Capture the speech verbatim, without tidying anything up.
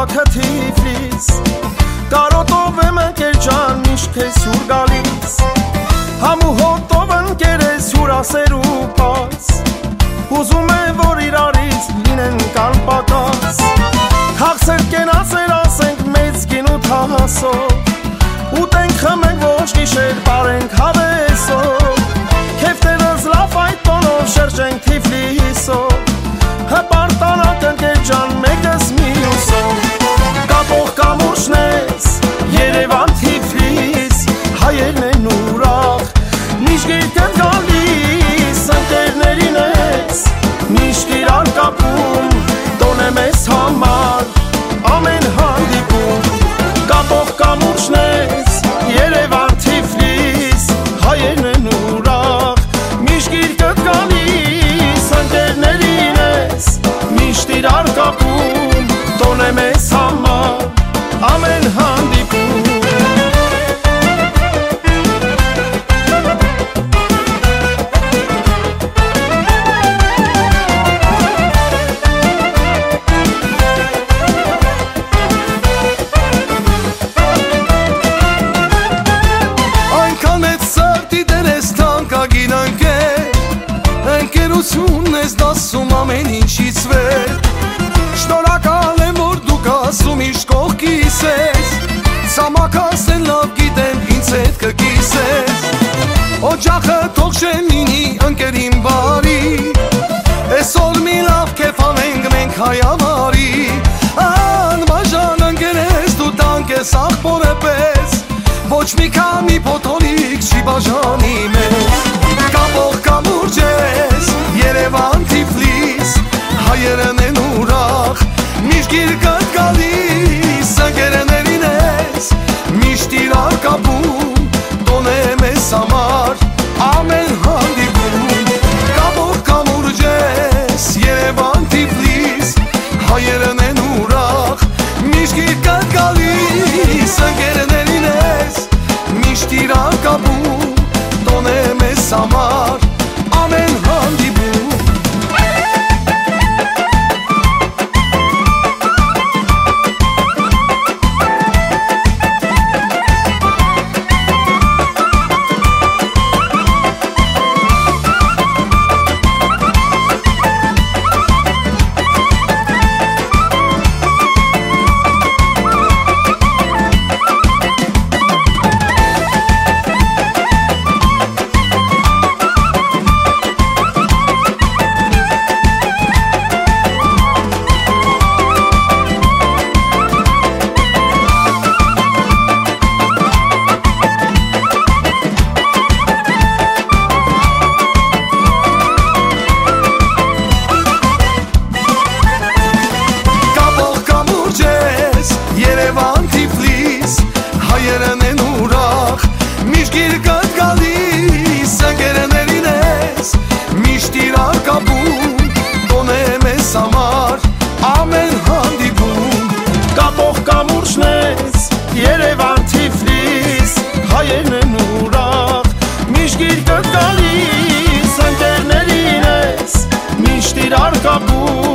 Քաղաքը Թիֆլիս, կարոտով եմ ընկեր ջան, միշտ քեզ հյուր գալիս, համու հոտով ընկեր ես հյուր ասեր ու պաս, ուզում է որ իրարից լինեն կան պակաս, քաղցեր կենացեր ասենք մեծ կին ու թահասով, ուտենք խմենք ոչ գիշեր պարենք հավեսով, քեֆներս լավ այդ տոնով շրջենք Թիֆլիսով, հպարտանակ ընկեր ջան մեկս մյուսով, կապող կամուրջնես Երևան Թիֆլիս, հայերն են ուրախ, միշտ գիրկդ գալիս, ընկերներին ես, միշտ իրար կապում, տոն եմ ես համար, ամեն հանդիպում, կապող կամուրջնես Երևան Թիֆլիս, հայերն են ուրախ, միշտ գիրկդ գալիս, ընկերներին ես, միշտ իրար կապում, տոն եմ ես համար, ամեն հանդիպում Ընկերությունն ես դասում ամեն ինչից վեր, շնորհակալ եմ որ դու կասում իշ կողքիս ես, ցամաքս են լավ գիտեմ ինձ հետ կկիսես, օջախը թող շեմինի ընկերին բարի, այսօր մի լավ կեֆ անենք մենք հայավարի, անբաժան ընկեր ես դու տանք ես աղբորը պես, ոչ մի քանի փոթորիկ չի բաժանի մեզ, կապող կամուրջ ես Երևան Թիֆլիս, հայերն են ուրախ, միշտ գիրկդ գալիս, ընկերներին ես, միշտ իրար կապում, տոն եմ ես համար, ամեն հանդիպում, կապող կամուրջ ես Երևան Թիֆլիս, հայերն են ուրախ, միշտ գիրկդ գալիս, ընկերներին ես, միշտ իրար կապում, տոն եմ ես համար, ամեն հանդիպում Երևան Թիֆլիս, հայերն են ուրախ, միշտ գիրկդ գալիս, ընկերներին ես, միշտ իրար կապում, տոն եմ ես համար, ամեն հանդիպում, կապող կամուրջն ես Երևան Թիֆլիս, հայերն են ուրախ, միշտ գիրկդ գալիս, ընկերներին ես, միշտ իրար կապում